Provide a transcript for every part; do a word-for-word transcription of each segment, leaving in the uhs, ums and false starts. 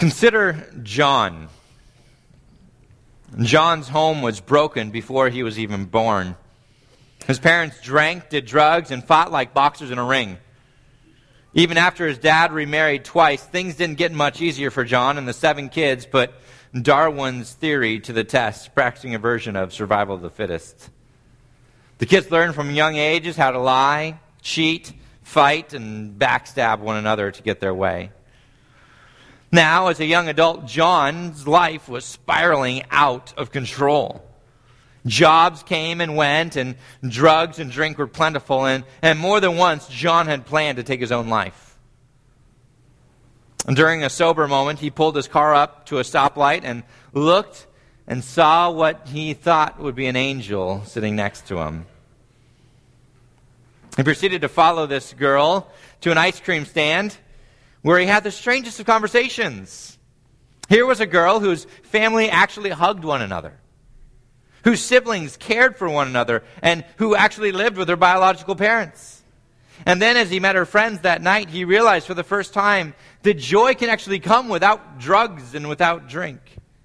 Consider John. John's home was broken before he was even born. His parents drank, did drugs, and fought like boxers in a ring. Even after his dad remarried twice, things didn't get much easier for John and the seven kids put Darwin's theory to the test, practicing a version of survival of the fittest. The kids learned from young ages how to lie, cheat, fight, and backstab one another to get their way. Now, as a young adult, John's life was spiraling out of control. Jobs came and went, and drugs and drink were plentiful, and, and more than once, John had planned to take his own life. And during a sober moment, he pulled his car up to a stoplight and looked and saw what he thought would be an angel sitting next to him. He proceeded to follow this girl to an ice cream stand where he had the strangest of conversations. Here was a girl whose family actually hugged one another, whose siblings cared for one another, and who actually lived with her biological parents. And then as he met her friends that night, he realized for the first time that joy can actually come without drugs and without drink.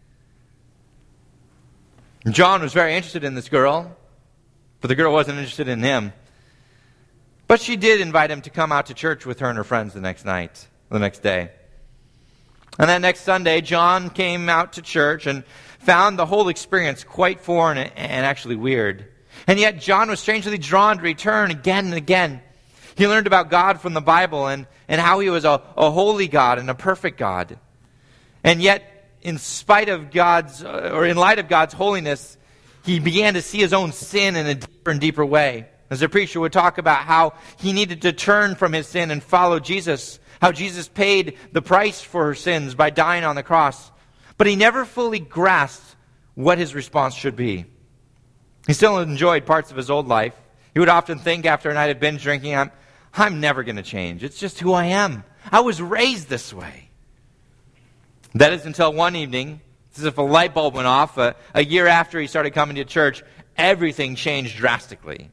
John was very interested in this girl, but the girl wasn't interested in him. But she did invite him to come out to church with her and her friends the next night, the next day. And that next Sunday, John came out to church and found the whole experience quite foreign and actually weird. And yet John was strangely drawn to return again and again. He learned about God from the Bible and, and how he was a, a holy God and a perfect God. And yet, in spite of God's, or in light of God's holiness, he began to see his own sin in a deeper and deeper way. As the preacher would talk about how he needed to turn from his sin and follow Jesus, how Jesus paid the price for her sins by dying on the cross. But he never fully grasped what his response should be. He still enjoyed parts of his old life. He would often think after a night of binge drinking, I'm, I'm never going to change. It's just who I am. I was raised this way. That is until one evening, it's as if a light bulb went off. Uh, a year after he started coming to church, everything changed drastically.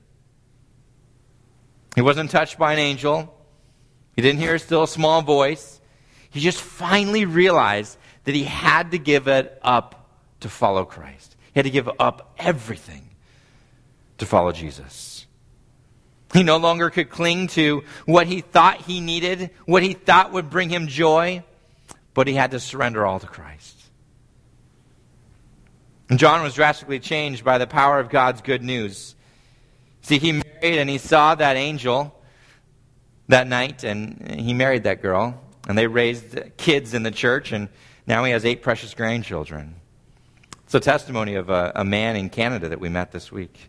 He wasn't touched by an angel. He didn't hear a still small voice. He just finally realized that he had to give it up to follow Christ. He had to give up everything to follow Jesus. He no longer could cling to what he thought he needed, what he thought would bring him joy, but he had to surrender all to Christ. And John was drastically changed by the power of God's good news. See, he married and he saw that angel that night, and he married that girl, and they raised kids in the church, and now he has eight precious grandchildren. It's a testimony of a, a man in Canada that we met this week.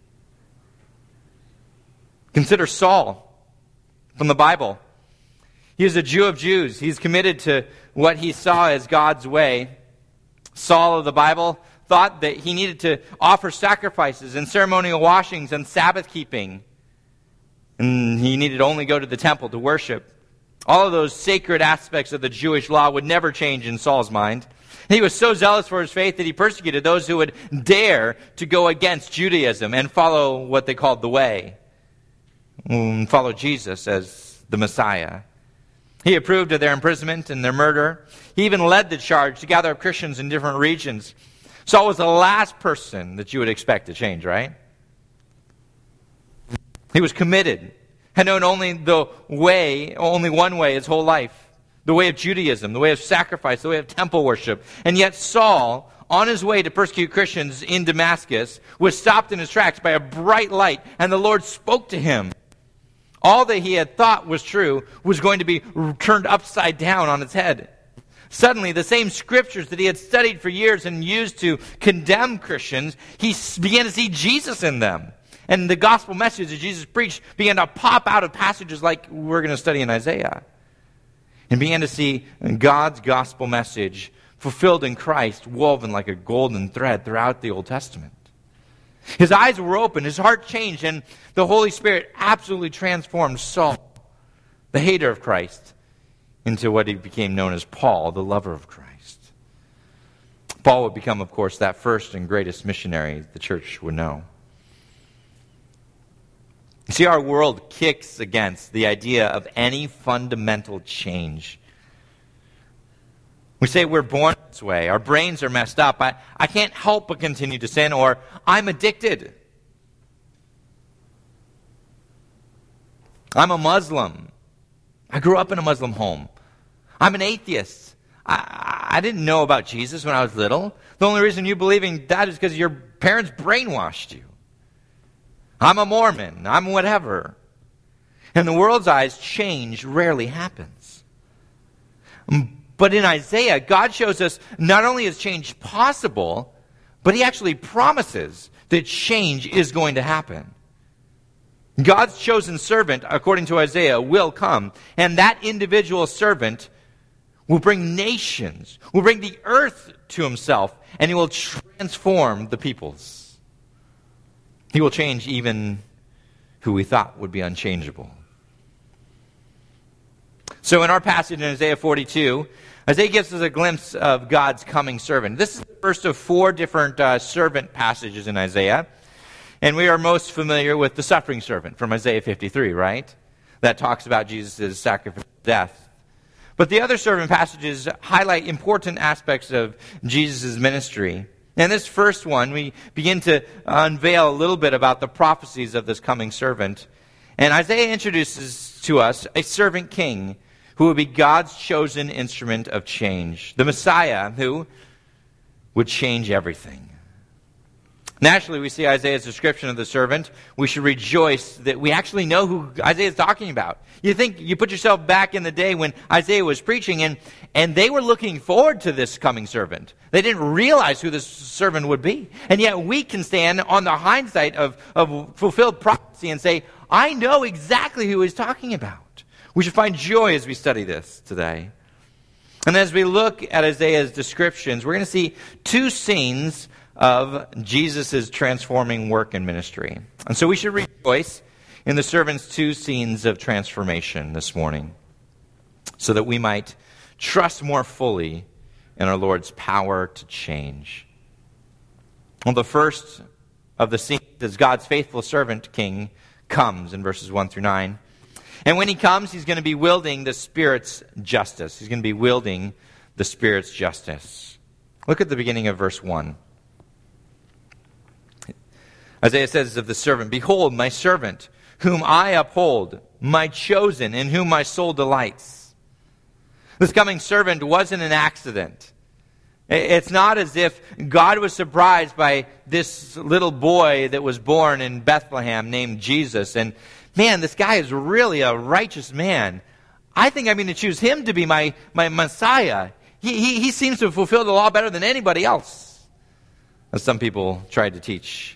Consider Saul from the Bible. He is a Jew of Jews. He's committed to what he saw as God's way. Saul of the Bible thought that he needed to offer sacrifices and ceremonial washings and Sabbath keeping. And he needed only go to the temple to worship. All of those sacred aspects of the Jewish law would never change in Saul's mind. He was so zealous for his faith that he persecuted those who would dare to go against Judaism and follow what they called the way. And follow Jesus as the Messiah. He approved of their imprisonment and their murder. He even led the charge to gather up Christians in different regions. Saul was the last person that you would expect to change, right? He was committed, had known only the way, only one way his whole life. The way of Judaism, the way of sacrifice, the way of temple worship. And yet Saul, on his way to persecute Christians in Damascus, was stopped in his tracks by a bright light, and the Lord spoke to him. All that he had thought was true was going to be turned upside down on its head. Suddenly, the same scriptures that he had studied for years and used to condemn Christians, he began to see Jesus in them. And the gospel message that Jesus preached began to pop out of passages like we're going to study in Isaiah. And began to see God's gospel message fulfilled in Christ, woven like a golden thread throughout the Old Testament. His eyes were open, his heart changed, and the Holy Spirit absolutely transformed Saul, the hater of Christ, into what he became known as Paul, the lover of Christ. Paul would become, of course, that first and greatest missionary the church would know. You see, our world kicks against the idea of any fundamental change. We say we're born this way. Our brains are messed up. I, I can't help but continue to sin, or I'm addicted. I'm a Muslim. I grew up in a Muslim home. I'm an atheist. I, I didn't know about Jesus when I was little. The only reason you believe in that is because your parents brainwashed you. I'm a Mormon. I'm whatever. In the world's eyes, change rarely happens. But in Isaiah, God shows us not only is change possible, but he actually promises that change is going to happen. God's chosen servant, according to Isaiah, will come, and that individual servant will bring nations, will bring the earth to himself, and he will transform the peoples. He will change even who we thought would be unchangeable. So in our passage in Isaiah forty-two, Isaiah gives us a glimpse of God's coming servant. This is the first of four different uh, servant passages in Isaiah. And we are most familiar with the suffering servant from Isaiah fifty-three, right? That talks about Jesus' sacrificial death. But the other servant passages highlight important aspects of Jesus' ministry. In this first one, we begin to unveil a little bit about the prophecies of this coming servant. And Isaiah introduces to us a servant king who will be God's chosen instrument of change. The Messiah who would change everything. Naturally, we see Isaiah's description of the servant. We should rejoice that we actually know who Isaiah is talking about. You think, you put yourself back in the day when Isaiah was preaching, and, and they were looking forward to this coming servant. They didn't realize who this servant would be. And yet we can stand on the hindsight of, of fulfilled prophecy and say, I know exactly who he's talking about. We should find joy as we study this today. And as we look at Isaiah's descriptions, we're going to see two scenes of Jesus' transforming work and ministry. And so we should rejoice in the servant's two scenes of transformation this morning, so that we might trust more fully in our Lord's power to change. Well, the first of the scenes is God's faithful servant king comes in verses one through nine. And when he comes, he's going to be wielding the Spirit's justice. He's going to be wielding the Spirit's justice. Look at the beginning of verse one. Isaiah says of the servant, "Behold, my servant, whom I uphold, my chosen, in whom my soul delights." This coming servant wasn't an accident. It's not as if God was surprised by this little boy that was born in Bethlehem named Jesus. And man, this guy is really a righteous man. I think I'm going to choose him to be my, my Messiah. He, he, he seems to fulfill the law better than anybody else, as some people tried to teach.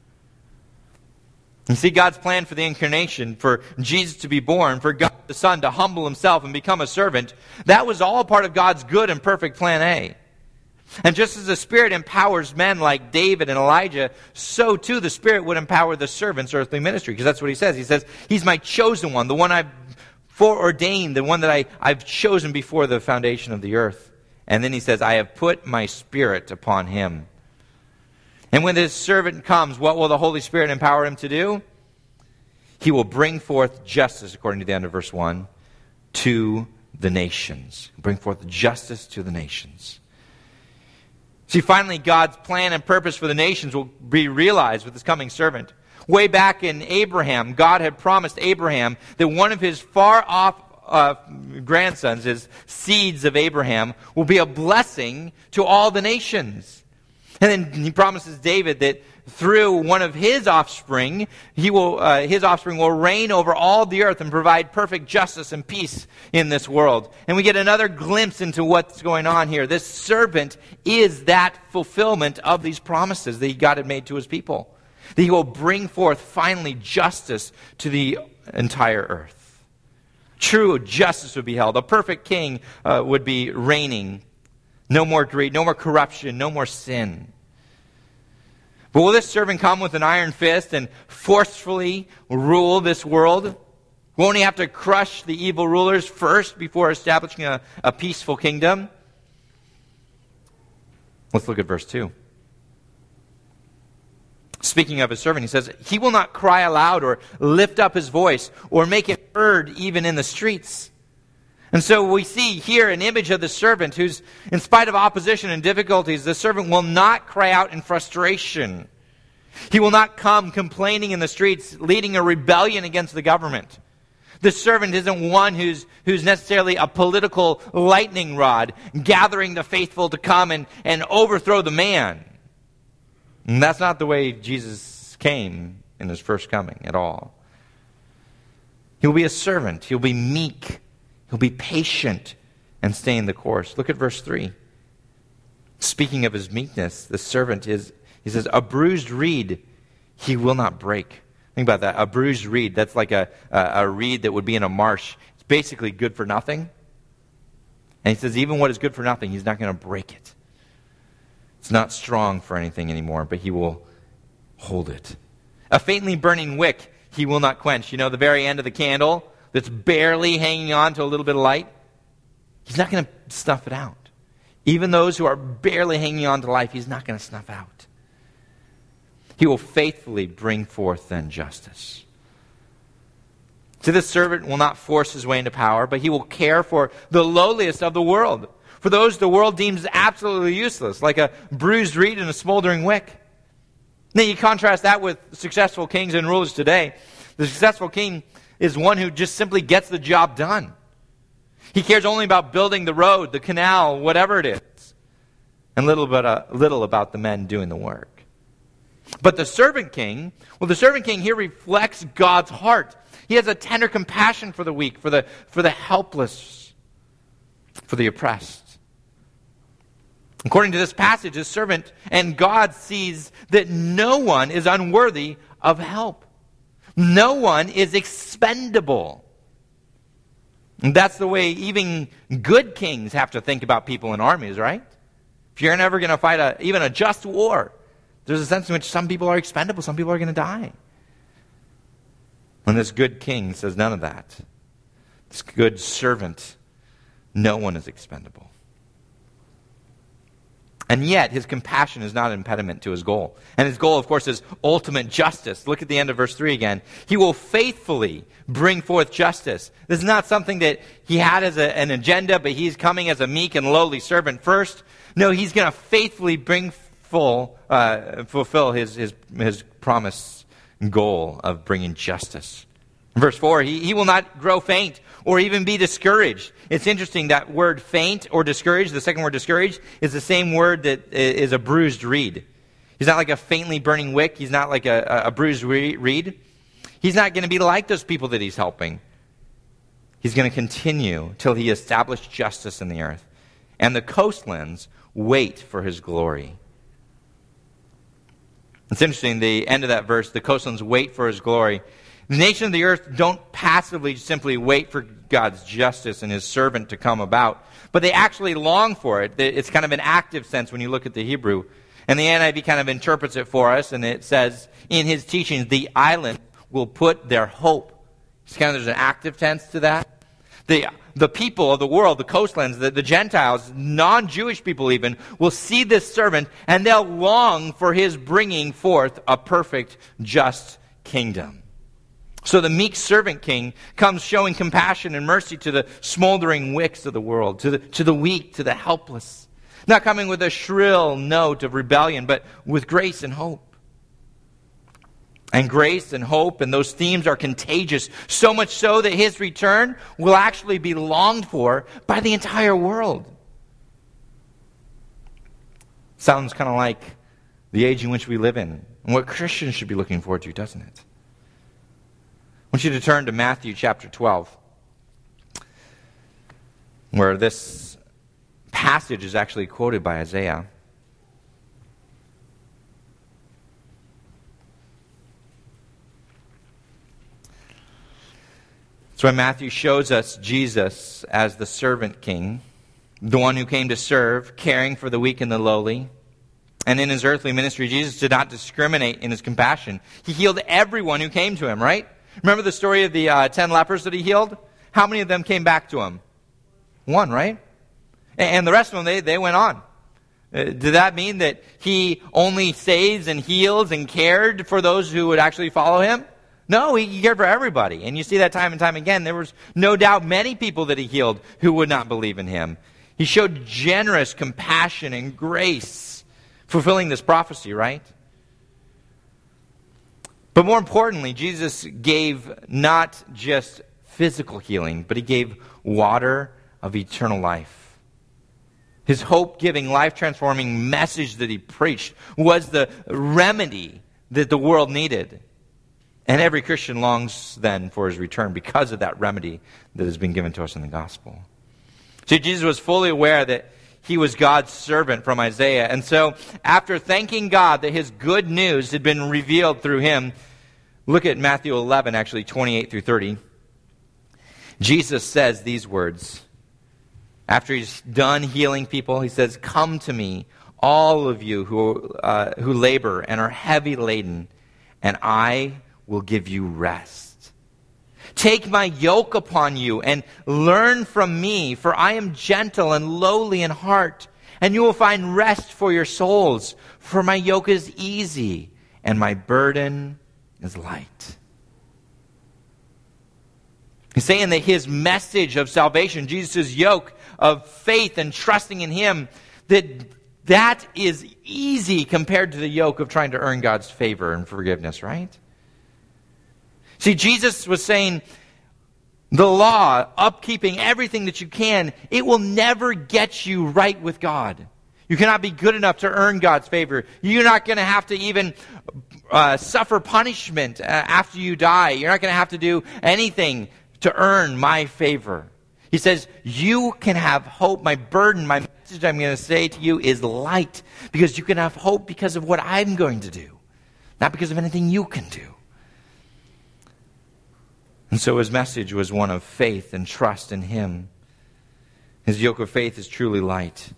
You see, God's plan for the incarnation, for Jesus to be born, for God the Son to humble himself and become a servant, that was all part of God's good and perfect plan A. And just as the Spirit empowers men like David and Elijah, so too the Spirit would empower the servant's earthly ministry. Because that's what he says. He says, he's my chosen one, the one I've foreordained, the one that I, I've chosen before the foundation of the earth. And then he says, I have put my Spirit upon him. And when this servant comes, what will the Holy Spirit empower him to do? He will bring forth justice, according to the end of verse one, to the nations. Bring forth justice to the nations. See, finally, God's plan and purpose for the nations will be realized with this coming servant. Way back in Abraham, God had promised Abraham that one of his far-off uh, grandsons, his seeds of Abraham, will be a blessing to all the nations. And then he promises David that through one of his offspring, he will, uh, his offspring will reign over all the earth and provide perfect justice and peace in this world. And we get another glimpse into what's going on here. This servant is that fulfillment of these promises that God had made to his people. That he will bring forth finally justice to the entire earth. True justice would be held. A perfect king uh, would be reigning. No more greed, no more corruption, no more sin. But will this servant come with an iron fist and forcefully rule this world? Won't he have to crush the evil rulers first before establishing a, a peaceful kingdom? Let's look at verse two. Speaking of his servant, he says, he will not cry aloud or lift up his voice or make it heard even in the streets. And so we see here an image of the servant who's, in spite of opposition and difficulties, the servant will not cry out in frustration. He will not come complaining in the streets, leading a rebellion against the government. The servant isn't one who's, who's necessarily a political lightning rod, gathering the faithful to come and, and overthrow the man. And that's not the way Jesus came in his first coming at all. He'll be a servant. He'll be meek. He'll be patient and stay in the course. Look at verse three. Speaking of his meekness, the servant is, he says, a bruised reed he will not break. Think about that. A bruised reed. That's like a, a, a reed that would be in a marsh. It's basically good for nothing. And he says, even what is good for nothing, he's not going to break it. It's not strong for anything anymore, but he will hold it. A faintly burning wick he will not quench. You know, the very end of the candle that's barely hanging on to a little bit of light, he's not going to snuff it out. Even those who are barely hanging on to life, he's not going to snuff out. He will faithfully bring forth then justice. So this servant will not force his way into power, but he will care for the lowliest of the world, for those the world deems absolutely useless, like a bruised reed and a smoldering wick. Then you contrast that with successful kings and rulers today. The successful king is one who just simply gets the job done. He cares only about building the road, the canal, whatever it is, and little, but, uh, little about the men doing the work. But the servant king, well, the servant king here reflects God's heart. He has a tender compassion for the weak, for the, for the helpless, for the oppressed. According to this passage, the servant and God sees that no one is unworthy of help. No one is expendable. And that's the way even good kings have to think about people in armies, right? If you're never going to fight a, even a just war, there's a sense in which some people are expendable, some people are going to die. When this good king says none of that, this good servant, no one is expendable. And yet, his compassion is not an impediment to his goal. And his goal, of course, is ultimate justice. Look at the end of verse three again. He will faithfully bring forth justice. This is not something that he had as a, an agenda, but he's coming as a meek and lowly servant first. No, he's going to faithfully bring full, uh, fulfill his, his, his promise goal of bringing justice. Verse four, he, he will not grow faint or even be discouraged. It's interesting that word faint or discouraged, the second word discouraged, is the same word that is a bruised reed. He's not like a faintly burning wick. He's not like a, a bruised reed. He's not going to be like those people that he's helping. He's going to continue till he established justice in the earth. And the coastlands wait for his glory. It's interesting, the end of that verse, the coastlands wait for his glory. The nations of the earth don't passively simply wait for God's justice and his servant to come about, but they actually long for it. It's kind of an active sense when you look at the Hebrew. And the N I V kind of interprets it for us, and it says, in his teachings, the island will put their hope. It's kind of, there's an active tense to that. The, the people of the world, the coastlands, the, the Gentiles, non-Jewish people even, will see this servant, and they'll long for his bringing forth a perfect, just kingdom. So the meek servant king comes showing compassion and mercy to the smoldering wicks of the world, to the, to the weak, to the helpless. Not coming with a shrill note of rebellion, but with grace and hope. And grace and hope and those themes are contagious, so much so that his return will actually be longed for by the entire world. Sounds kind of like the age in which we live in and what Christians should be looking forward to, doesn't it? I want you to turn to Matthew chapter twelve, where this passage is actually quoted by Isaiah. That's why Matthew shows us Jesus as the servant king, the one who came to serve, caring for the weak and the lowly. And in his earthly ministry, Jesus did not discriminate in his compassion. He healed everyone who came to him, right? Remember the story of the uh, ten lepers that he healed? How many of them came back to him? One, right? And the rest of them, they, they went on. Uh, did that mean that he only saves and heals and cared for those who would actually follow him? No, he cared for everybody. And you see that time and time again. There was no doubt many people that he healed who would not believe in him. He showed generous compassion and grace, fulfilling this prophecy, right? But more importantly, Jesus gave not just physical healing, but he gave water of eternal life. His hope-giving, life-transforming message that he preached was the remedy that the world needed. And every Christian longs then for his return because of that remedy that has been given to us in the gospel. See, Jesus was fully aware that he was God's servant from Isaiah. And so, after thanking God that his good news had been revealed through him, look at Matthew eleven, actually, twenty-eight through thirty. Jesus says these words. After he's done healing people, he says, "Come to me, all of you who, uh, who labor and are heavy laden, and I will give you rest. Take my yoke upon you and learn from me, for I am gentle and lowly in heart, and you will find rest for your souls. For my yoke is easy and my burden is light." He's saying that his message of salvation, Jesus' yoke of faith and trusting in him, that that is easy compared to the yoke of trying to earn God's favor and forgiveness, right? See, Jesus was saying, the law, upkeeping everything that you can, it will never get you right with God. You cannot be good enough to earn God's favor. You're not going to have to even uh, suffer punishment uh, after you die. You're not going to have to do anything to earn my favor. He says, you can have hope. My burden, my message I'm going to say to you is light, because you can have hope because of what I'm going to do, not because of anything you can do. And so his message was one of faith and trust in him. His yoke of faith is truly light.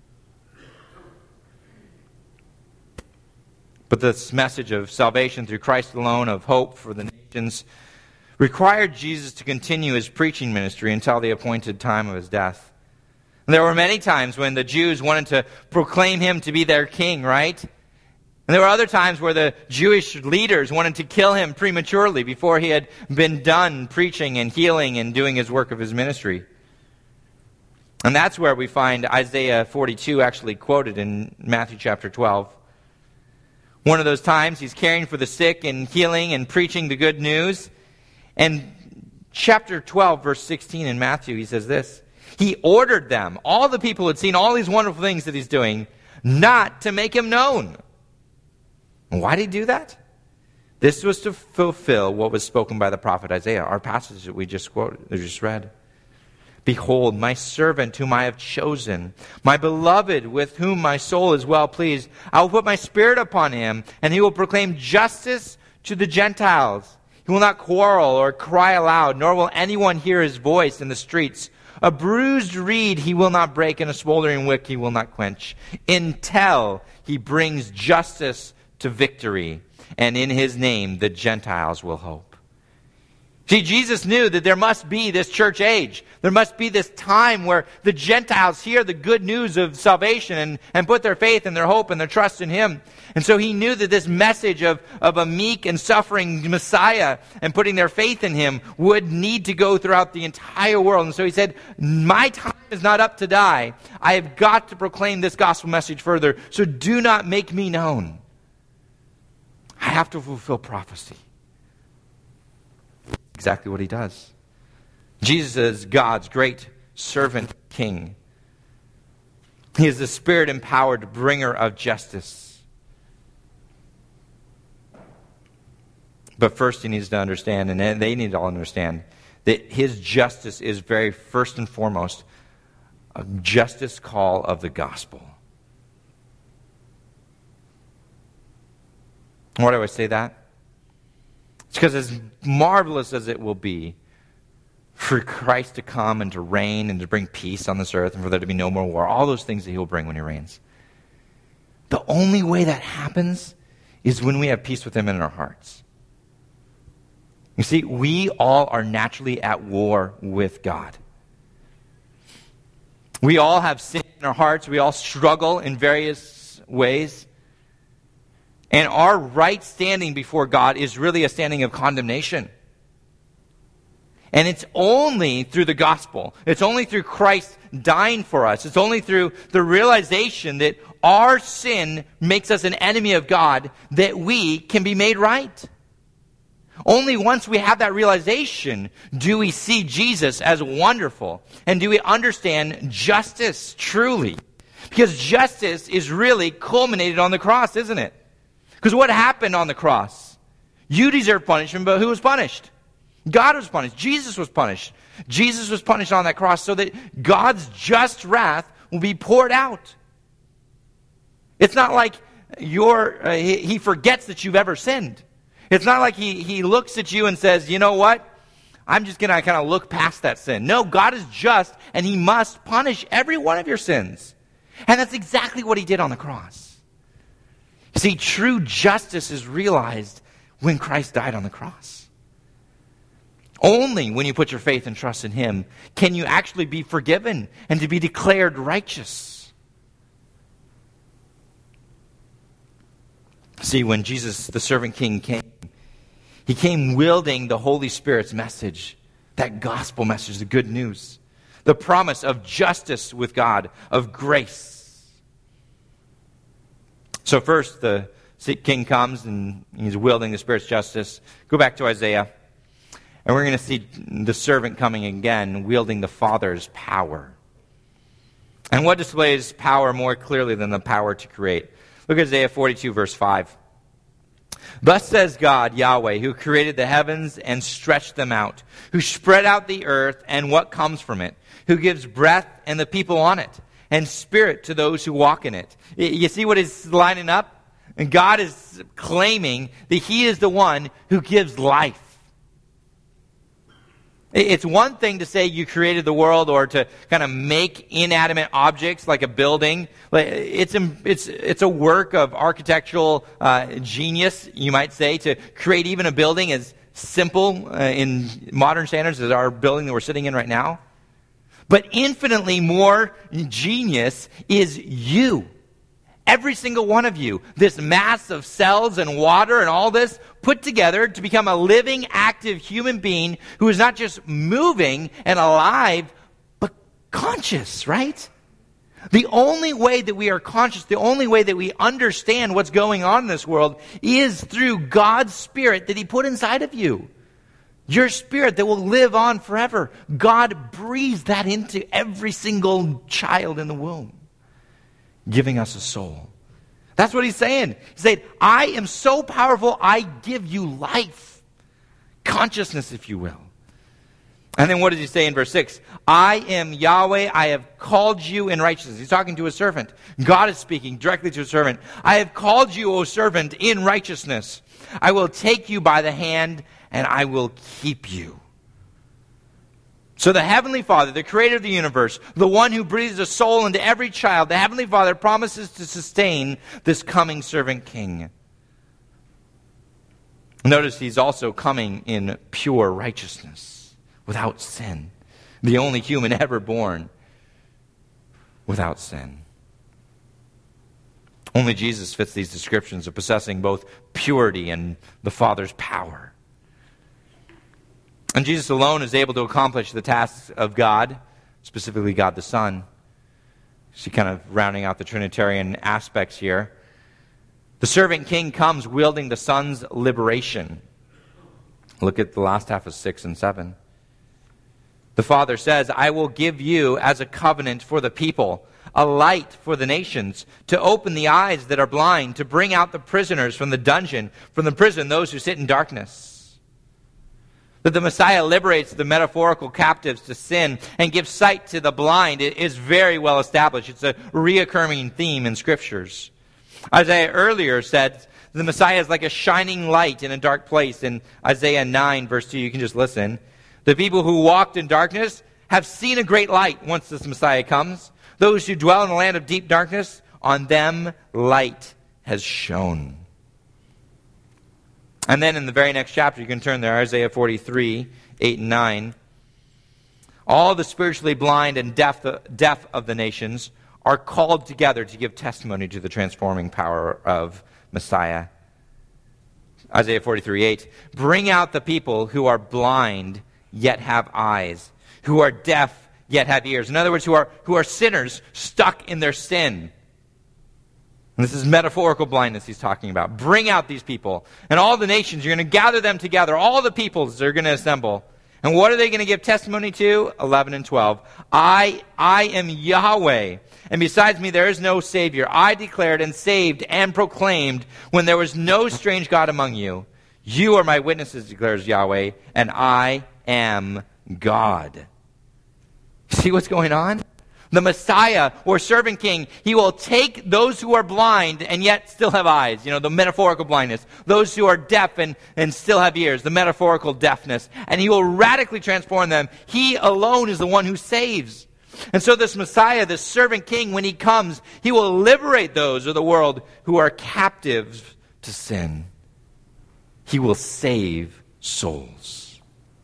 But this message of salvation through Christ alone, of hope for the nations, required Jesus to continue his preaching ministry until the appointed time of his death. And there were many times when the Jews wanted to proclaim him to be their king, right? And there were other times where the Jewish leaders wanted to kill him prematurely before he had been done preaching and healing and doing his work of his ministry. And that's where we find Isaiah forty-two actually quoted in Matthew chapter twelve. One of those times he's caring for the sick and healing and preaching the good news. And chapter twelve, verse sixteen in Matthew, he says this. He ordered them, all the people who had seen all these wonderful things that he's doing, not to make him known. And why did he do that? This was to fulfill what was spoken by the prophet Isaiah, our passage that we just quoted, that we just read. Behold, my servant whom I have chosen, my beloved with whom my soul is well pleased. I will put my spirit upon him, and he will proclaim justice to the Gentiles. He will not quarrel or cry aloud, nor will anyone hear his voice in the streets. A bruised reed he will not break, and a smoldering wick he will not quench, until he brings justice to victory, and in his name the Gentiles will hope. See, Jesus knew that there must be this church age. There must be this time where the Gentiles hear the good news of salvation and, and put their faith and their hope and their trust in him. And so he knew that this message of, of a meek and suffering Messiah and putting their faith in him would need to go throughout the entire world. And so he said, my time is not up to die. I have got to proclaim this gospel message further. So do not make me known. I have to fulfill prophecy. Exactly what he does. Jesus is God's great servant king. He is the Spirit-empowered bringer of justice. But first he needs to understand, and they need to all understand, that his justice is very first and foremost a justice call of the gospel. Why do I say that? It's because as marvelous as it will be for Christ to come and to reign and to bring peace on this earth and for there to be no more war, all those things that he will bring when he reigns, the only way that happens is when we have peace with him in our hearts. You see, we all are naturally at war with God. We all have sin in our hearts. We all struggle in various ways. And our right standing before God is really a standing of condemnation. And it's only through the gospel. It's only through Christ dying for us. It's only through the realization that our sin makes us an enemy of God that we can be made right. Only once we have that realization do we see Jesus as wonderful, and do we understand justice truly. Because justice is really culminated on the cross, isn't it? Because what happened on the cross? You deserve punishment, but who was punished? God was punished. Jesus was punished. Jesus was punished on that cross so that God's just wrath will be poured out. It's not like you're, uh, he, he forgets that you've ever sinned. It's not like he, he looks at you and says, you know what? I'm just going to kind of look past that sin. No, God is just, and he must punish every one of your sins. And that's exactly what he did on the cross. You see, true justice is realized when Christ died on the cross. Only when you put your faith and trust in him can you actually be forgiven and to be declared righteous. See, when Jesus, the servant king, came, he came wielding the Holy Spirit's message, that gospel message, the good news, the promise of justice with God, of grace. So first, the king comes and he's wielding the Spirit's justice. Go back to Isaiah. And we're going to see the servant coming again, wielding the Father's power. And what displays power more clearly than the power to create? Look at Isaiah forty-two, verse five. Thus says God, Yahweh, who created the heavens and stretched them out, who spread out the earth and what comes from it, who gives breath and the people on it, and spirit to those who walk in it. You see what is lining up? And God is claiming that he is the one who gives life. It's one thing to say you created the world or to kind of make inanimate objects like a building. It's it's it's a work of architectural uh, genius, you might say, to create even a building as simple uh, in modern standards as our building that we're sitting in right now. But infinitely more genius is you. Every single one of you, this mass of cells and water and all this put together to become a living, active human being who is not just moving and alive, but conscious, right? The only way that we are conscious, the only way that we understand what's going on in this world is through God's Spirit that he put inside of you. Your spirit that will live on forever. God breathes that into every single child in the womb, giving us a soul. That's what he's saying. He's saying, I am so powerful, I give you life. Consciousness, if you will. And then what does he say in verse six? I am Yahweh, I have called you in righteousness. He's talking to a servant. God is speaking directly to a servant. I have called you, O servant, in righteousness. I will take you by the hand, and I will keep you. So the Heavenly Father, the creator of the universe, the one who breathes a soul into every child, the Heavenly Father promises to sustain this coming servant king. Notice he's also coming in pure righteousness, without sin. The only human ever born without sin. Only Jesus fits these descriptions of possessing both purity and the Father's power. And Jesus alone is able to accomplish the tasks of God, specifically God the Son. See, kind of rounding out the Trinitarian aspects here. The servant king comes wielding the Son's liberation. Look at the last half of six and seven. The Father says, I will give you as a covenant for the people, a light for the nations, to open the eyes that are blind, to bring out the prisoners from the dungeon, from the prison, those who sit in darkness. That the Messiah liberates the metaphorical captives to sin and gives sight to the blind is very well established. It's a reoccurring theme in Scriptures. Isaiah earlier said the Messiah is like a shining light in a dark place. In Isaiah nine, verse two, you can just listen. The people who walked in darkness have seen a great light once this Messiah comes. Those who dwell in a land of deep darkness, on them light has shone. And then in the very next chapter, you can turn there, Isaiah forty-three, eight and nine. All the spiritually blind and deaf, deaf of the nations are called together to give testimony to the transforming power of Messiah. Isaiah forty-three eight. Bring out the people who are blind, yet have eyes, who are deaf, yet have ears. In other words, who are, who are sinners, stuck in their sin. And this is metaphorical blindness he's talking about. Bring out these people. And all the nations, you're going to gather them together. All the peoples are going to assemble. And what are they going to give testimony to? eleven and twelve. I, I am Yahweh, and besides me there is no Savior. I declared and saved and proclaimed when there was no strange God among you. You are my witnesses, declares Yahweh, and I am God. See what's going on? The Messiah, or servant king, he will take those who are blind and yet still have eyes. You know, the metaphorical blindness. Those who are deaf and, and still have ears. The metaphorical deafness. And he will radically transform them. He alone is the one who saves. And so this Messiah, this servant king, when he comes, he will liberate those of the world who are captives to sin. He will save souls.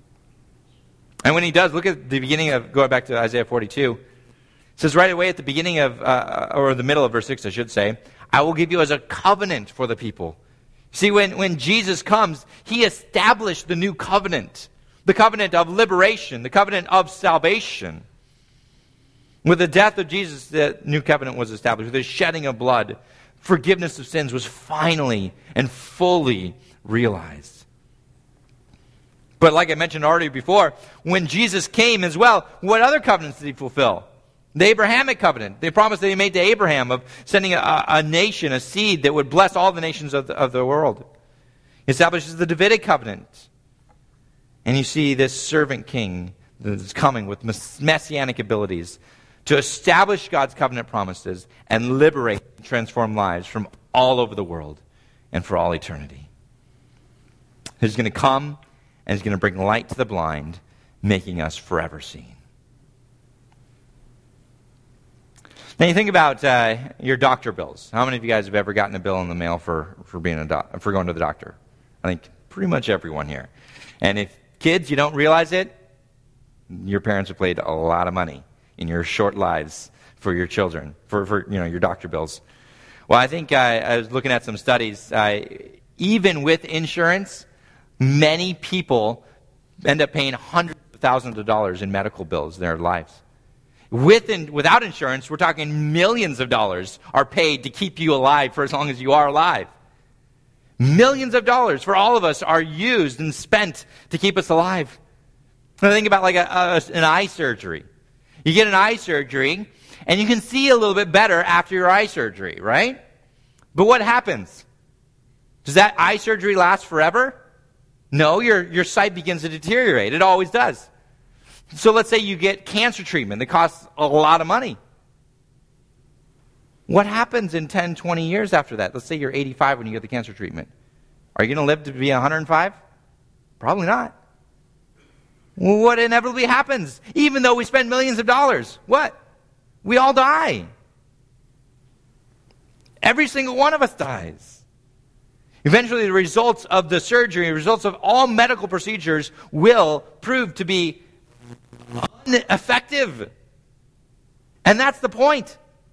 And when he does, look at the beginning of, going back to Isaiah forty-two. It says right away at the beginning of, uh, or the middle of verse six, I should say, I will give you as a covenant for the people. See, when, when Jesus comes, he established the new covenant, the covenant of liberation, the covenant of salvation. With the death of Jesus, the new covenant was established. With the shedding of blood, forgiveness of sins was finally and fully realized. But like I mentioned already before, when Jesus came as well, what other covenants did he fulfill? The Abrahamic covenant, the promise that he made to Abraham of sending a, a nation, a seed that would bless all the nations of the, of the world. He establishes the Davidic covenant. And you see this servant king that is coming with messianic abilities to establish God's covenant promises and liberate and transform lives from all over the world and for all eternity. He's going to come and he's going to bring light to the blind, making us forever seen. Now you think about uh, your doctor bills. How many of you guys have ever gotten a bill in the mail for, for being a doc- for going to the doctor? I think pretty much everyone here. And if kids, you don't realize it, your parents have paid a lot of money in your short lives for your children, for, for you know your doctor bills. Well, I think uh, I was looking at some studies. Uh, even with insurance, many people end up paying hundreds of thousands of dollars in medical bills in their lives. With and without insurance, we're talking millions of dollars are paid to keep you alive for as long as you are alive. Millions of dollars for all of us are used and spent to keep us alive. Now think about like a, a, an eye surgery. You get an eye surgery, and you can see a little bit better after your eye surgery, right? But what happens? Does that eye surgery last forever? No, your, your sight begins to deteriorate. It always does. So let's say you get cancer treatment that costs a lot of money. What happens in ten, twenty years after that? Let's say you're eighty-five when you get the cancer treatment. Are you going to live to be one hundred five? Probably not. Well, what inevitably happens? Even though we spend millions of dollars, what? We all die. Every single one of us dies. Eventually the results of the surgery, the results of all medical procedures will prove to be ineffective. And that's the point.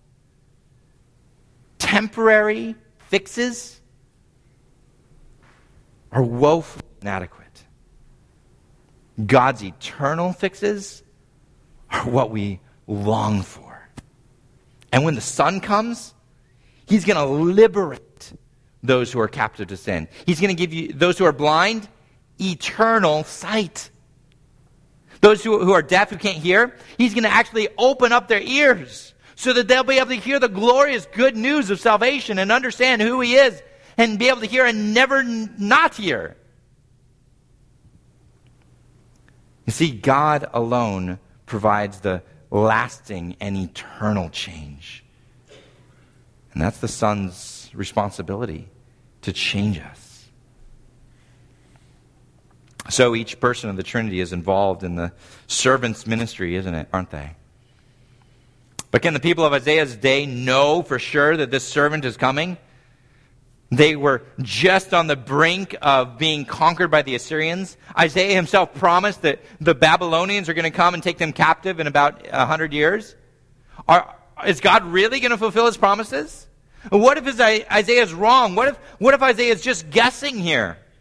Temporary fixes are woefully inadequate. God's eternal fixes are what we long for. And when the Son comes, he's going to liberate those who are captive to sin. He's going to give you, those who are blind, eternal sight. Those who, who are deaf, who can't hear, he's going to actually open up their ears so that they'll be able to hear the glorious good news of salvation and understand who he is and be able to hear and never not hear. You see, God alone provides the lasting and eternal change. And that's the Son's responsibility, to change us. So each person of the Trinity is involved in the servant's ministry, isn't it? Aren't they? But can the people of Isaiah's day know for sure that this servant is coming? They were just on the brink of being conquered by the Assyrians. Isaiah himself promised that the Babylonians are going to come and take them captive in about a hundred years. Are, is God really going to fulfill his promises? What if his, Isaiah's wrong? What if, what if Isaiah's just guessing here?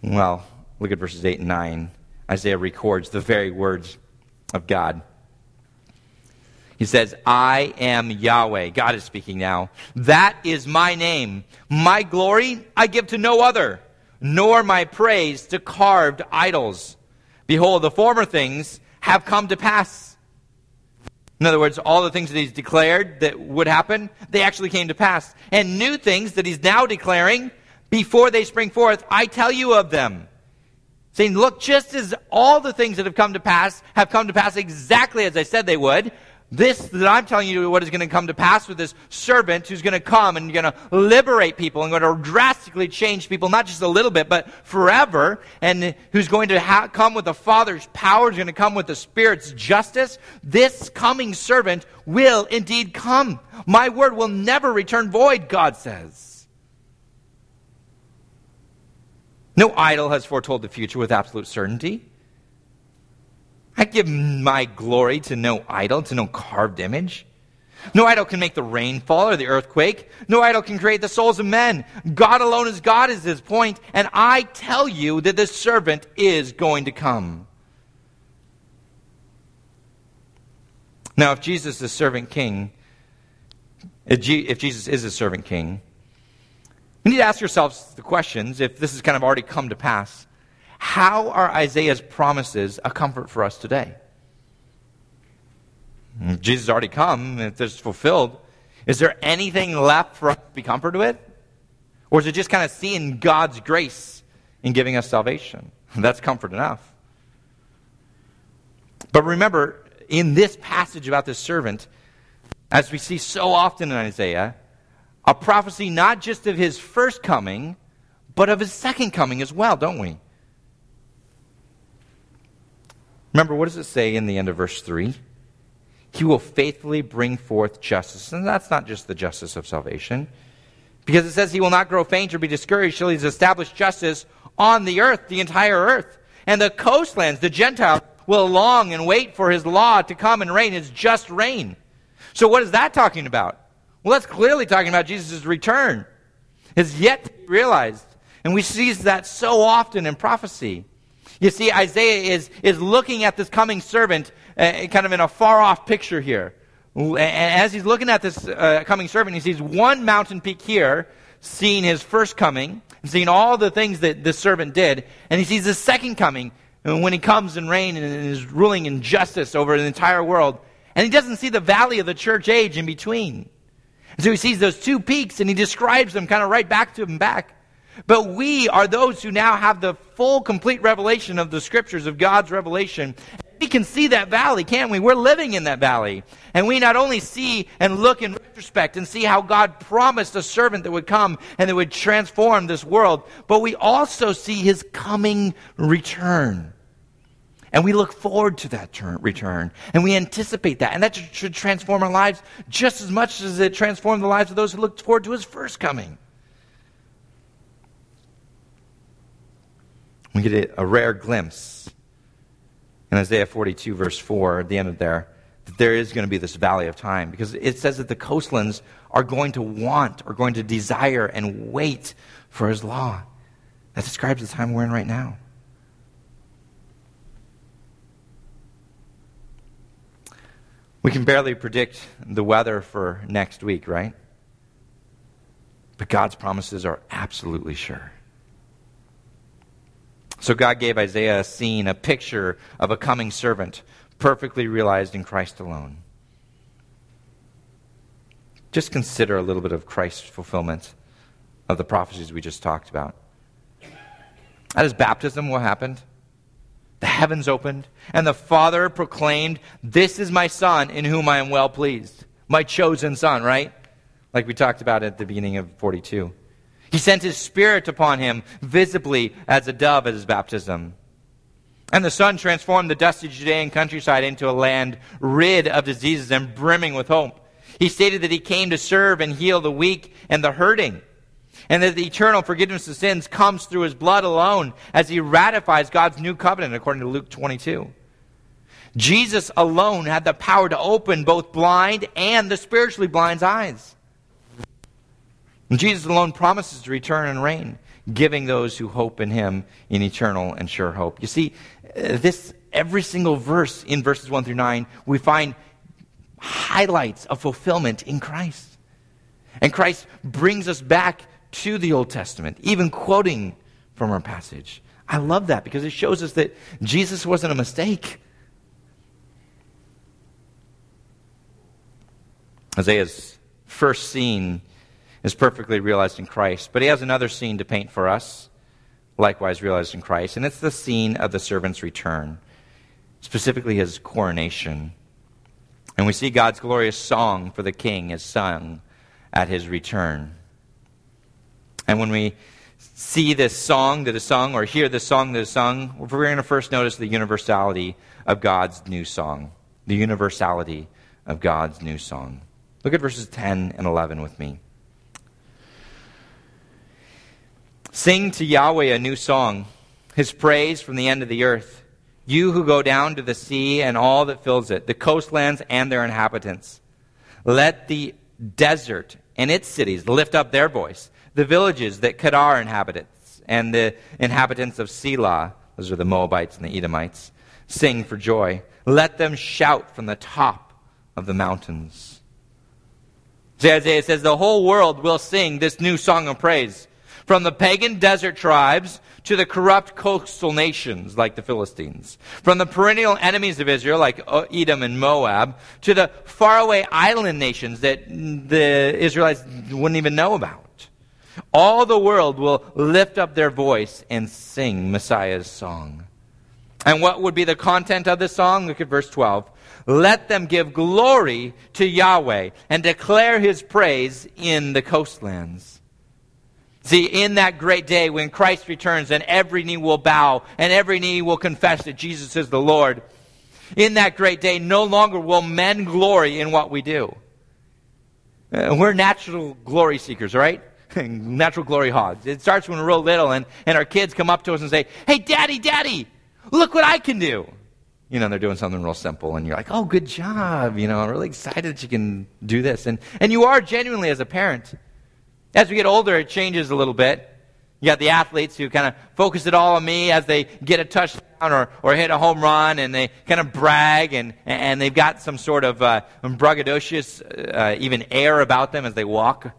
Well, look at verses eight and nine. Isaiah records the very words of God. He says, I am Yahweh. God is speaking now. That is my name. My glory I give to no other, nor my praise to carved idols. Behold, the former things have come to pass. In other words, all the things that he's declared that would happen, they actually came to pass. And new things that he's now declaring, before they spring forth, I tell you of them. Saying, look, just as all the things that have come to pass have come to pass exactly as I said they would, this that I'm telling you what is going to come to pass with this servant who's going to come and going to liberate people and going to drastically change people, not just a little bit, but forever, and who's going to ha- come with the Father's power, who's going to come with the Spirit's justice. This coming servant will indeed come. My word will never return void, God says. No idol has foretold the future with absolute certainty. I give my glory to no idol, to no carved image. No idol can make the rain fall or the earthquake. No idol can create the souls of men. God alone is God is his point. And I tell you that this servant is going to come. Now, if Jesus is servant king, if, G- if Jesus is a servant king, we need to ask yourselves the questions, if this has kind of already come to pass. How are Isaiah's promises a comfort for us today? Jesus has already come, if this is fulfilled. Is there anything left for us to be comforted with? Or is it just kind of seeing God's grace in giving us salvation? That's comfort enough. But remember, in this passage about this servant, as we see so often in Isaiah, a prophecy not just of his first coming, but of his second coming as well, don't we? Remember, what does it say in the end of verse three? He will faithfully bring forth justice. And that's not just the justice of salvation. Because it says he will not grow faint or be discouraged till he's established justice on the earth, the entire earth. And the coastlands, the Gentiles, will long and wait for his law to come and reign, his just reign. So what is that talking about? Well, that's clearly talking about Jesus' return. It's yet to be realized. And we see that so often in prophecy. You see, Isaiah is, is looking at this coming servant uh, kind of in a far-off picture here. And as he's looking at this uh, coming servant, he sees one mountain peak here, seeing his first coming, and seeing all the things that this servant did. And he sees the second coming, when he comes and reigns and is ruling in justice over the entire world. And he doesn't see the valley of the church age in between. And so he sees those two peaks, and he describes them kind of right back to him back. But we are those who now have the full, complete revelation of the Scriptures, of God's revelation. We can see that valley, can't we? We're living in that valley. And we not only see and look in retrospect and see how God promised a servant that would come and that would transform this world, but we also see his coming return. And we look forward to that turn, return. And we anticipate that. And that should transform our lives just as much as it transformed the lives of those who looked forward to his first coming. We get a rare glimpse in Isaiah forty-two, verse four, at the end of there, that there is going to be this valley of time. Because it says that the coastlands are going to want, are going to desire and wait for his law. That describes the time we're in right now. We can barely predict the weather for next week, right? But God's promises are absolutely sure. So God gave Isaiah a scene, a picture of a coming servant, perfectly realized in Christ alone. Just consider a little bit of Christ's fulfillment of the prophecies we just talked about. At his baptism, what happened? The heavens opened, and the Father proclaimed, "This is my Son, in whom I am well pleased." My chosen Son, right? Like we talked about at the beginning of forty-two. He sent his Spirit upon him visibly as a dove at his baptism. And the Son transformed the dusty Judean countryside into a land rid of diseases and brimming with hope. He stated that he came to serve and heal the weak and the hurting, and that the eternal forgiveness of sins comes through his blood alone as he ratifies God's new covenant, according to Luke twenty-two. Jesus alone had the power to open both blind and the spiritually blind's eyes. And Jesus alone promises to return and reign, giving those who hope in him an eternal and sure hope. You see, this every single verse in verses one through nine, we find highlights of fulfillment in Christ. And Christ brings us back to the Old Testament, even quoting from our passage. I love that because it shows us that Jesus wasn't a mistake. Isaiah's first scene is perfectly realized in Christ, but he has another scene to paint for us, likewise realized in Christ, and it's the scene of the servant's return, specifically his coronation. And we see God's glorious song for the king is sung at his return. And when we see this song that is sung, or hear this song that is sung, we're going to first notice the universality of God's new song. The universality of God's new song. Look at verses ten and eleven with me. Sing to Yahweh a new song, his praise from the end of the earth. You who go down to the sea and all that fills it, the coastlands and their inhabitants. Let the desert and its cities lift up their voice. The villages that Kedar inhabits and the inhabitants of Selah, those are the Moabites and the Edomites, sing for joy. Let them shout from the top of the mountains. So Isaiah says the whole world will sing this new song of praise. From the pagan desert tribes to the corrupt coastal nations like the Philistines. From the perennial enemies of Israel like Edom and Moab to the faraway island nations that the Israelites wouldn't even know about. All the world will lift up their voice and sing Messiah's song. And what would be the content of this song? Look at verse twelve. Let them give glory to Yahweh and declare his praise in the coastlands. See, in that great day when Christ returns and every knee will bow and every knee will confess that Jesus is the Lord, in that great day no longer will men glory in what we do. Uh, we're natural glory seekers, right? Natural glory hogs. It starts when we're real little and, and our kids come up to us and say, hey, daddy, daddy, look what I can do. You know, they're doing something real simple and you're like, oh, good job. You know, I'm really excited that you can do this. And, and you are genuinely as a parent. As we get older, it changes a little bit. You got the athletes who kind of focus it all on me as they get a touchdown or, or hit a home run, and they kind of brag, and, and they've got some sort of uh, braggadocious, uh, even air about them as they walk.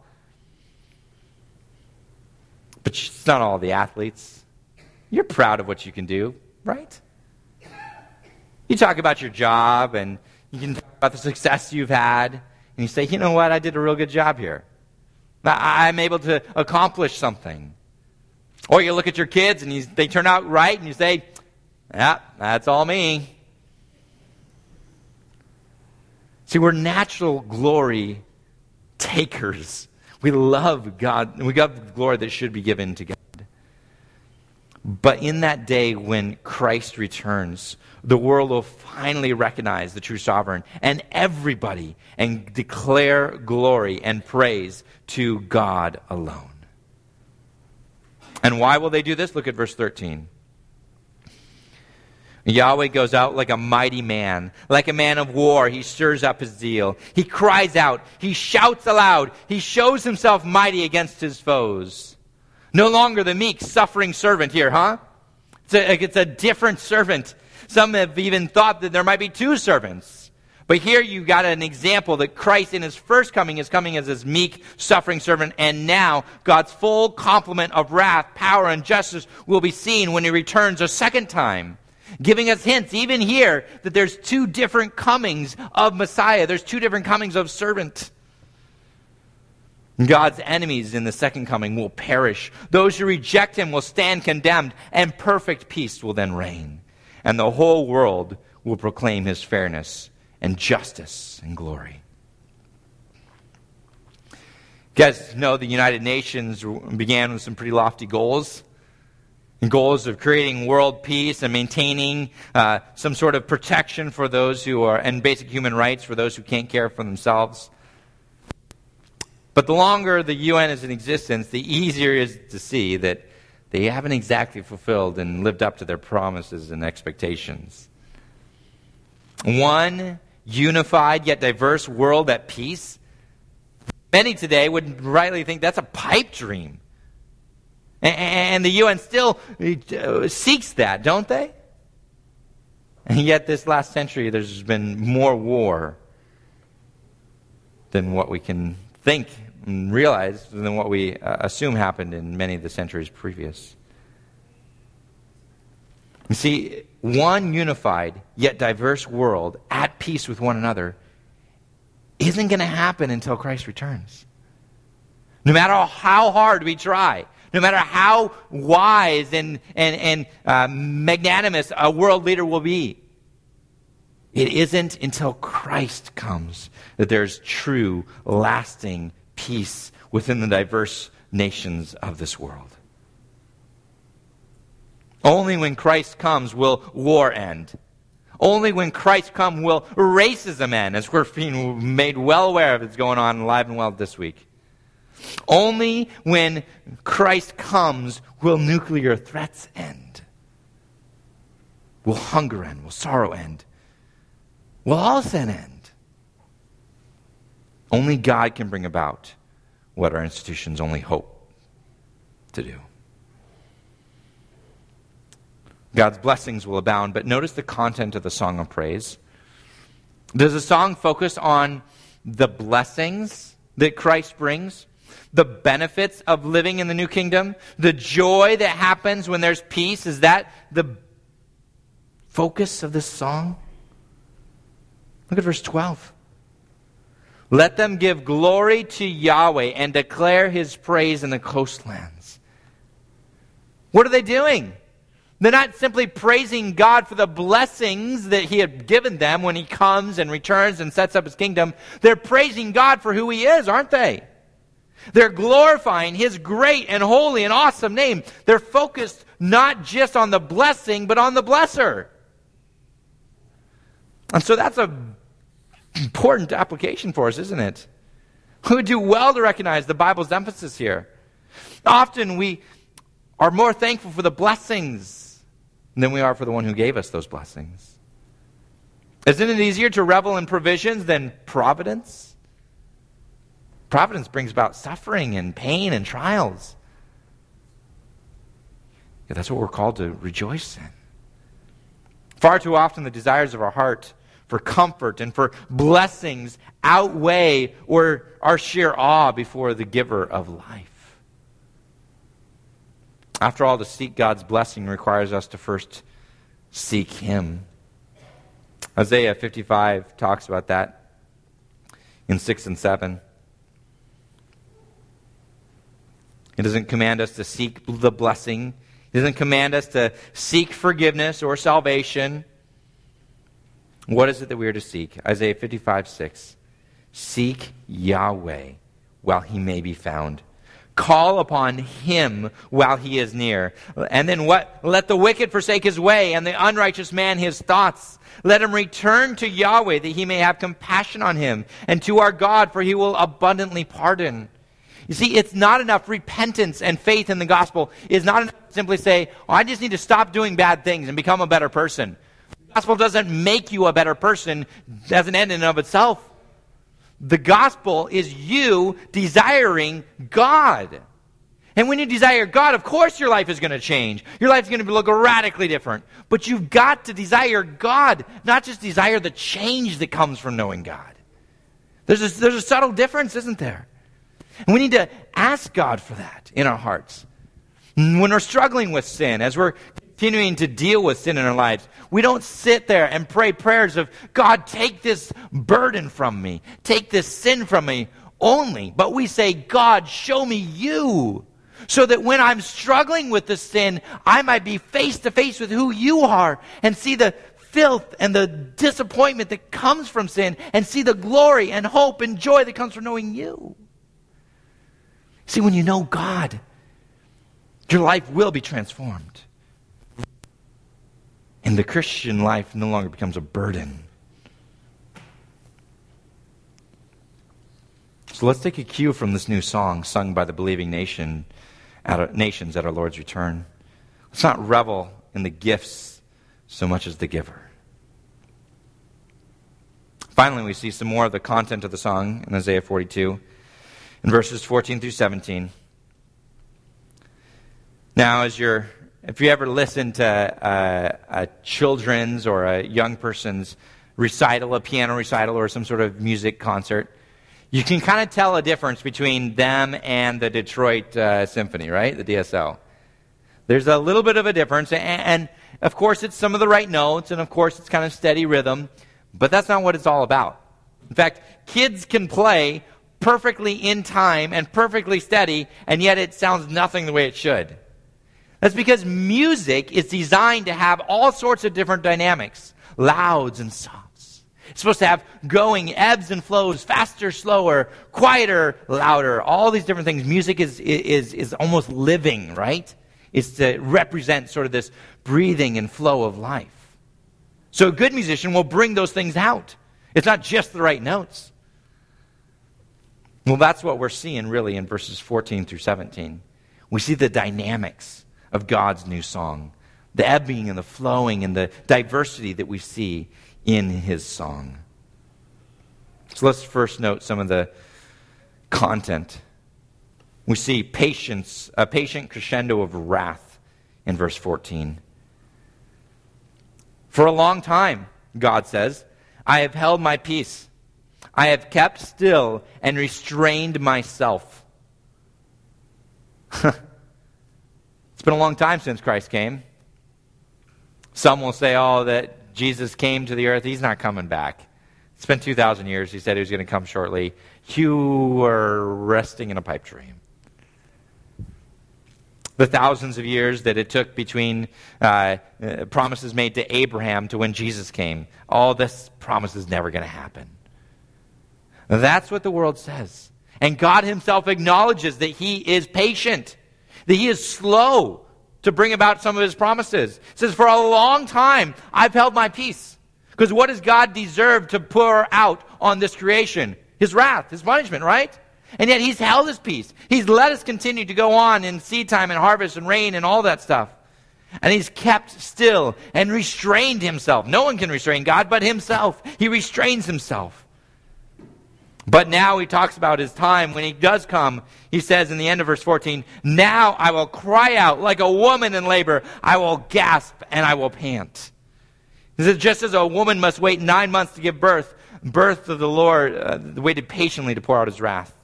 But it's not all the athletes. You're proud of what you can do, right? You talk about your job, and you can talk about the success you've had, and you say, you know what, I did a real good job here. I'm able to accomplish something. Or you look at your kids and you, they turn out right and you say, yeah, that's all me. See, we're natural glory takers. We love God. We love glory that should be given to God. But in that day when Christ returns, the world will finally recognize the true sovereign and everybody and declare glory and praise to God alone. And why will they do this? Look at verse thirteen. Yahweh goes out like a mighty man, like a man of war. He stirs up his zeal. He cries out. He shouts aloud. He shows himself mighty against his foes. No longer the meek, suffering servant here, huh? It's a, it's a different servant. Some have even thought that there might be two servants. But here you got an example that Christ in his first coming is coming as this meek, suffering servant. And now God's full complement of wrath, power, and justice will be seen when he returns a second time. Giving us hints, even here, that there's two different comings of Messiah. There's two different comings of servant. God's enemies in the second coming will perish. Those who reject him will stand condemned, and perfect peace will then reign. And the whole world will proclaim his fairness and justice and glory. You guys know the United Nations began with some pretty lofty goals. And goals of creating world peace and maintaining uh, some sort of protection for those who are, and basic human rights for those who can't care for themselves. But the longer the U N is in existence, the easier it is to see that they haven't exactly fulfilled and lived up to their promises and expectations. One unified yet diverse world at peace. Many today would rightly think that's a pipe dream. And the U N still seeks that, don't they? And yet this last century, there's been more war than what we can think and realize, than what we uh, assume happened in many of the centuries previous. You see, one unified yet diverse world at peace with one another isn't going to happen until Christ returns. No matter how hard we try, no matter how wise and, and, and uh, magnanimous a world leader will be, it isn't until Christ comes that there's true, lasting peace within the diverse nations of this world. Only when Christ comes will war end. Only when Christ comes will racism end, as we're being made well aware of it's going on alive and well this week. Only when Christ comes will nuclear threats end. Will hunger end? Will sorrow end? Will all sin end? Only God can bring about what our institutions only hope to do. God's blessings will abound, but notice the content of the song of praise. Does the song focus on the blessings that Christ brings? The benefits of living in the new kingdom? The joy that happens when there's peace? Is that the focus of this song? Look at verse twelve. Let them give glory to Yahweh and declare his praise in the coastlands. What are they doing? They're not simply praising God for the blessings that he had given them when he comes and returns and sets up his kingdom. They're praising God for who he is, aren't they? They're glorifying his great and holy and awesome name. They're focused not just on the blessing, but on the blesser. And so that's an important application for us, isn't it? We would do well to recognize the Bible's emphasis here. Often we are more thankful for the blessings than we are for the one who gave us those blessings. Isn't it easier to revel in provisions than providence? Providence brings about suffering and pain and trials. Yeah, that's what we're called to rejoice in. Far too often the desires of our heart for comfort and for blessings outweigh or our sheer awe before the giver of life. After all, to seek God's blessing requires us to first seek him. Isaiah fifty-five talks about that in six and seven. It doesn't command us to seek the blessing. It doesn't command us to seek forgiveness or salvation. What is it that we are to seek? Isaiah fifty-five six. Seek Yahweh while he may be found. Call upon him while he is near. And then what? Let the wicked forsake his way, and the unrighteous man his thoughts. Let him return to Yahweh, that he may have compassion on him, and to our God, for he will abundantly pardon. You see, it's not enough. Repentance and faith in the gospel is not enough to simply say, oh, I just need to stop doing bad things and become a better person. The gospel doesn't make you a better person as an end in and of itself. The gospel is you desiring God. And when you desire God, of course your life is going to change. Your life is going to look radically different. But you've got to desire God, not just desire the change that comes from knowing God. There's a, there's a subtle difference, isn't there? And we need to ask God for that in our hearts. When we're struggling with sin, as we're continuing to deal with sin in our lives, we don't sit there and pray prayers of, God, take this burden from me. Take this sin from me only. But we say, God, show me you. So that when I'm struggling with the sin, I might be face to face with who you are and see the filth and the disappointment that comes from sin and see the glory and hope and joy that comes from knowing you. See, when you know God, your life will be transformed. And the Christian life no longer becomes a burden. So let's take a cue from this new song sung by the believing nation at our, nations at our Lord's return. Let's not revel in the gifts so much as the giver. Finally, we see some more of the content of the song in Isaiah forty-two in verses fourteen through seventeen. Now, as you're, if you ever listen to a, a children's or a young person's recital, a piano recital, or some sort of music concert, you can kind of tell a difference between them and the Detroit uh, Symphony, right? The D S O. There's a little bit of a difference, and, and of course it's some of the right notes, and of course it's kind of steady rhythm, but that's not what it's all about. In fact, kids can play perfectly in time and perfectly steady, and yet it sounds nothing the way it should. That's because music is designed to have all sorts of different dynamics, louds and softs. It's supposed to have going ebbs and flows, faster, slower, quieter, louder, all these different things. Music is is is almost living, right? It's to represent sort of this breathing and flow of life. So a good musician will bring those things out. It's not just the right notes. Well, that's what we're seeing really in verses fourteen through seventeen. We see the dynamics of God's new song, the ebbing and the flowing and the diversity that we see in his song. So let's first note some of the content. We see patience, a patient crescendo of wrath in verse fourteen. For a long time, God says, I have held my peace. I have kept still and restrained myself. It's been a long time since Christ came. Some will say, oh, that Jesus came to the earth. He's not coming back. It's been two thousand years. He said he was going to come shortly. You are resting in a pipe dream. The thousands of years that it took between uh, uh, promises made to Abraham to when Jesus came, all this promise is never going to happen. That's what the world says. And God himself acknowledges that he is patient, that he is slow to bring about some of his promises. He says, for a long time, I've held my peace. Because what does God deserve to pour out on this creation? His wrath, his punishment, right? And yet he's held his peace. He's let us continue to go on in seed time and harvest and rain and all that stuff. And he's kept still and restrained himself. No one can restrain God but himself. He restrains himself. But now he talks about his time. When he does come, he says in the end of verse fourteen, now I will cry out like a woman in labor. I will gasp and I will pant. He says, just as a woman must wait nine months to give birth, birth of the Lord uh, waited patiently to pour out his wrath.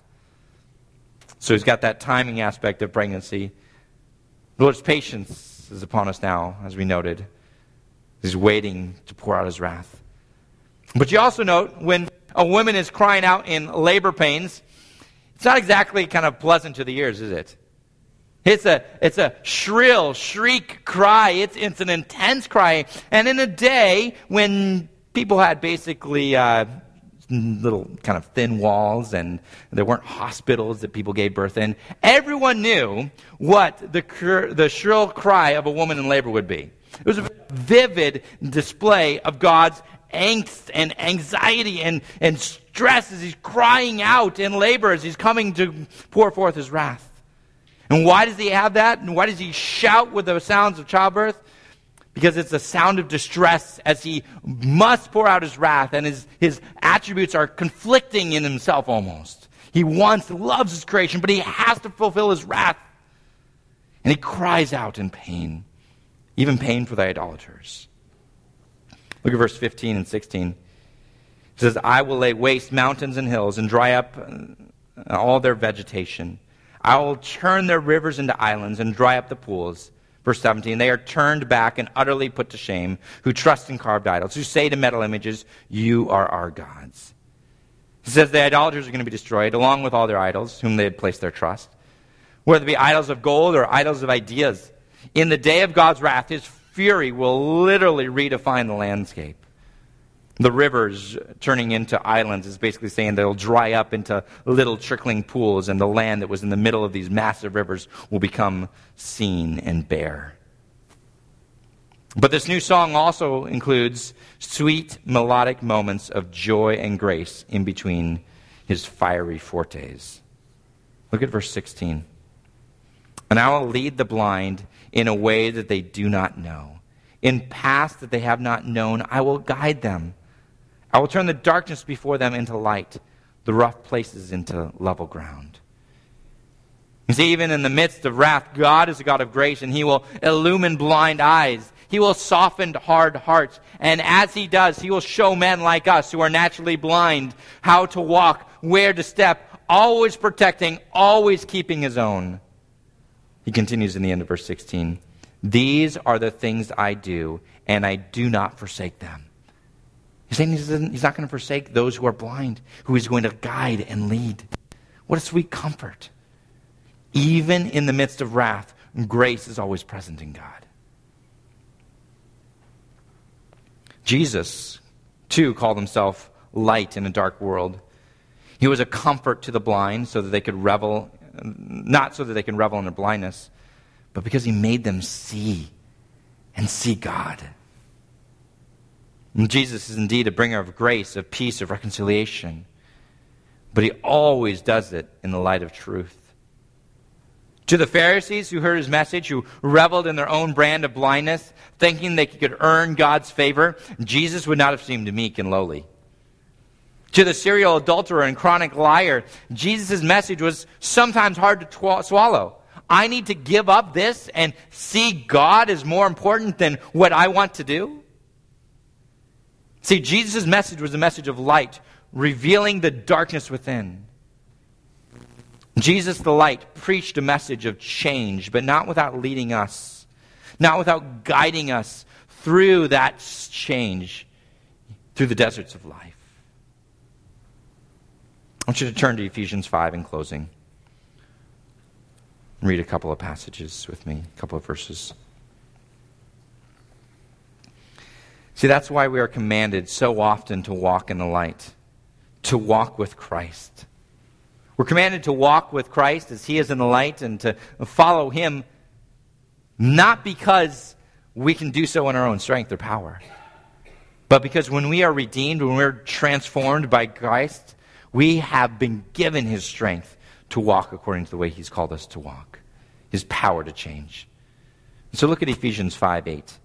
So he's got that timing aspect of pregnancy. The Lord's patience is upon us now, as we noted. He's waiting to pour out his wrath. But you also note when a woman is crying out in labor pains, it's not exactly kind of pleasant to the ears, is it? It's a it's a shrill, shriek cry. It's, it's an intense cry. And in a day when people had basically uh, little kind of thin walls and there weren't hospitals that people gave birth in, everyone knew what the cur- the shrill cry of a woman in labor would be. It was a vivid display of God's angst and anxiety and, and stress as he's crying out in labor, as he's coming to pour forth his wrath. And why does he have that? And why does he shout with the sounds of childbirth? Because it's a sound of distress as he must pour out his wrath, and his, his attributes are conflicting in himself almost. He wants, loves his creation, but he has to fulfill his wrath. And he cries out in pain, even pain for the idolaters. Look at verse fifteen and sixteen. It says, I will lay waste mountains and hills and dry up all their vegetation. I will turn their rivers into islands and dry up the pools. Verse seventeen, they are turned back and utterly put to shame, who trust in carved idols, who say to metal images, you are our gods. It says the idolaters are going to be destroyed, along with all their idols, whom they had placed their trust. Whether it be idols of gold or idols of ideas. In the day of God's wrath, his fury will literally redefine the landscape. The rivers turning into islands is basically saying they'll dry up into little trickling pools, and the land that was in the middle of these massive rivers will become seen and bare. But this new song also includes sweet melodic moments of joy and grace in between his fiery fortes. Look at verse sixteen. And I will lead the blind in a way that they do not know. In paths that they have not known, I will guide them. I will turn the darkness before them into light, the rough places into level ground. You see, even in the midst of wrath, God is a God of grace, and He will illumine blind eyes. He will soften hard hearts. And as He does, He will show men like us who are naturally blind how to walk, where to step, always protecting, always keeping His own. He continues in the end of verse sixteen. These are the things I do, and I do not forsake them. He's saying He's not going to forsake those who are blind, who He's going to guide and lead. What a sweet comfort. Even in the midst of wrath, grace is always present in God. Jesus, too, called Himself light in a dark world. He was a comfort to the blind so that they could revel, not so that they can revel in their blindness, but because He made them see and see God. And Jesus is indeed a bringer of grace, of peace, of reconciliation. But He always does it in the light of truth. To the Pharisees who heard His message, who reveled in their own brand of blindness, thinking they could earn God's favor, Jesus would not have seemed meek and lowly. To the serial adulterer and chronic liar, Jesus' message was sometimes hard to tw- swallow. I need to give up this and see God as more important than what I want to do. See, Jesus' message was a message of light, revealing the darkness within. Jesus, the light, preached a message of change, but not without leading us, not without guiding us through that change, through the deserts of life. I want you to turn to Ephesians five in closing. Read a couple of passages with me, a couple of verses. See, that's why we are commanded so often to walk in the light, to walk with Christ. We're commanded to walk with Christ as He is in the light and to follow Him, not because we can do so in our own strength or power, but because when we are redeemed, when we're transformed by Christ, we have been given His strength to walk according to the way He's called us to walk, His power to change. So look at Ephesians five eight.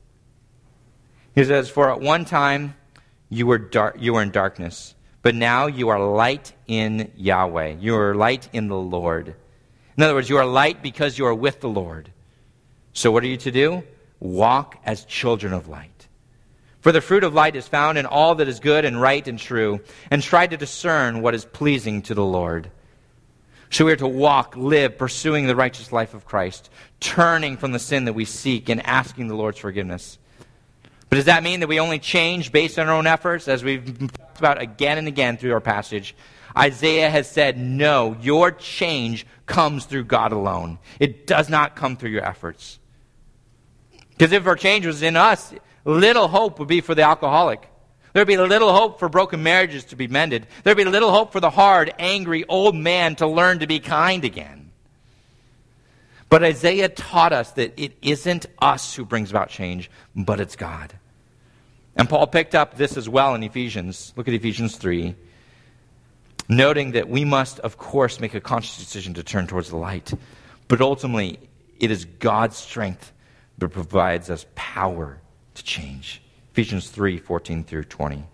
He says, "For at one time you were dark, you were in darkness, but now you are light in Yahweh. You are light in the Lord." In other words, you are light because you are with the Lord. So what are you to do? Walk as children of light. For the fruit of light is found in all that is good and right and true, and try to discern what is pleasing to the Lord. So we are to walk, live, pursuing the righteous life of Christ, turning from the sin that we seek and asking the Lord's forgiveness. But does that mean that we only change based on our own efforts? As we've talked about again and again through our passage, Isaiah has said, no, your change comes through God alone. It does not come through your efforts. Because if our change was in us, little hope would be for the alcoholic. There would be little hope for broken marriages to be mended. There would be little hope for the hard, angry old man to learn to be kind again. But Isaiah taught us that it isn't us who brings about change, but it's God. And Paul picked up this as well in Ephesians. Look at Ephesians three. Noting that we must, of course, make a conscious decision to turn towards the light. But ultimately, it is God's strength that provides us power to change. Ephesians three fourteen through twenty.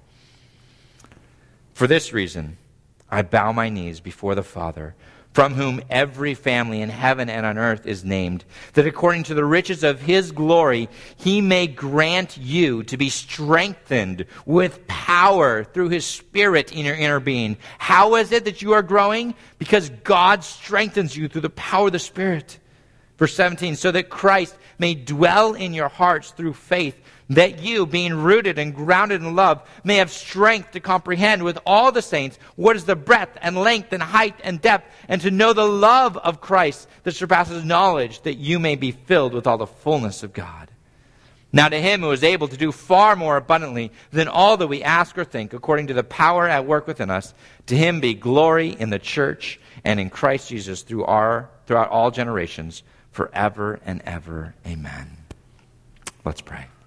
"For this reason, I bow my knees before the Father, from whom every family in heaven and on earth is named, that according to the riches of His glory, He may grant you to be strengthened with power through His Spirit in your inner being." How is it that you are growing? Because God strengthens you through the power of the Spirit. Verse seventeen, "So that Christ may dwell in your hearts through faith, that you, being rooted and grounded in love, may have strength to comprehend with all the saints what is the breadth and length and height and depth, and to know the love of Christ that surpasses knowledge, that you may be filled with all the fullness of God. Now to Him who is able to do far more abundantly than all that we ask or think, according to the power at work within us, to Him be glory in the church and in Christ Jesus through our, throughout all generations, forever and ever. Amen." Let's pray.